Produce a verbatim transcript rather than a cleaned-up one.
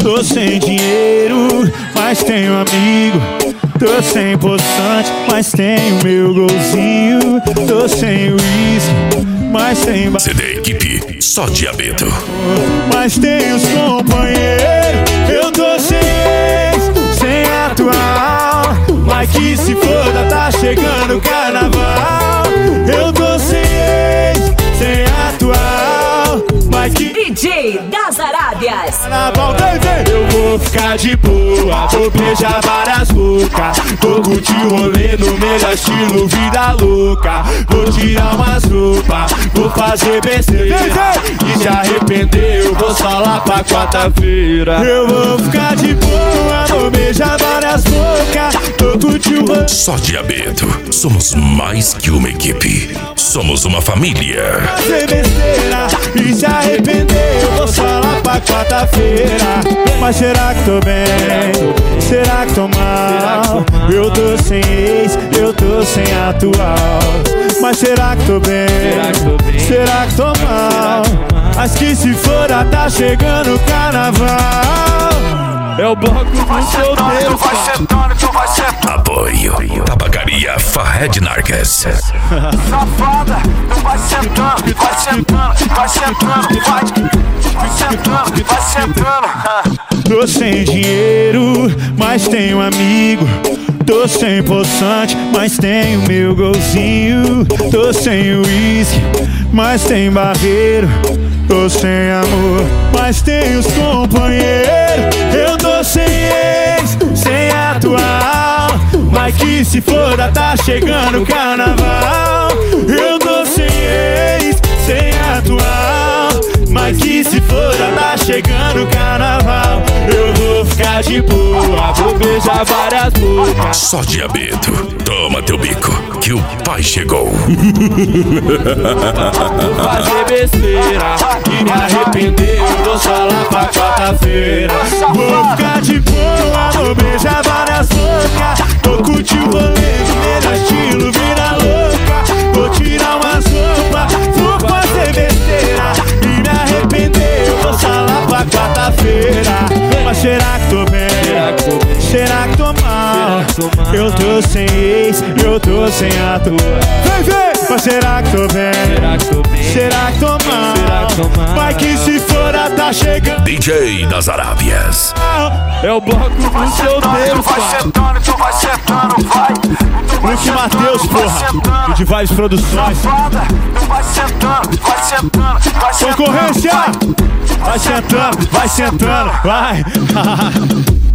Tô sem dinheiro, mas tenho amigo. Tô sem poçante, mas tenho meu golzinho. Tô sem uísque, mas tem ba... C D Equipe, só diabeto. Mas tenho os companheiros. Eu tô sem ex, sem atual. Mas que se foda, tá chegando o carnaval. Eu tô sem ex, sem atual. Mas que D J das Arábias. Carnaval, vem, vem. Eu vou ficar de boa, vou beijar várias bocas. Vou curtir o rolê no melhor estilo, vida louca. Vou tirar umas roupas, vou fazer besteira. E se arrepender, eu vou só lá pra quarta-feira. Eu vou ficar de boa, vou beijar várias bocas. Vou curtir o rolê. Só diabeto, somos mais que uma equipe. Somos uma família. Fazer besteira e se arrepender, eu vou só lá pra quarta-feira. Mas será que tô bem? Será que tô mal? Eu tô sem ex, eu tô sem atual. Mas será que tô bem? Será que tô mal? Mas que se for, tá chegando o carnaval. É o bloco do solteiro. Vai sentando, tu vai sentando. Apoio, Tabacaria Fahed Narques. Safada, tu vai sentando, vai sentando, vai sentando, vai. Vai sentando, vai sentando. Tô sem dinheiro, mas tenho amigo. Tô sem poçante, mas tenho meu golzinho. Tô sem uísque, mas tem barreiro. Tô sem amor, mas tenho os companheiros. Eu tô sem ex, sem atual. Mas que se foda, tá chegando o carnaval. Eu tô sem ex, sem atual. Mas que se foda, tá chegando o carnaval. Eu vou ficar de boa, vou beijar várias bocas. Só diabeto, toma teu bico, que o pai chegou. Vou fazer besteira e me arrepender, eu vou só lá pra quarta-feira. Vou ficar de boa, vou beijar várias bocas. Vou curtir o rolê no melhor estilo, vida louca. Vou tirar umas roupas, vou fazer besteira e me arrepender, eu vou só lá pra quarta-feira. Mas será que tô bem? Será que tô mal? Eu tô sem ex, eu tô sem atual. Vem, vem! Mas será que tô bem? Será que tô mal? Vai que se for, tá chegando. D J das Arábias. É o bloco do solteiro, Vai pai. sentando, tu vai sentando, vai. Luke Matheus, porra. E de várias produções. Safada, tu vai sentando, vai sentando, vai sentando. Concorrência! Vai sentando, vai sentando, vai!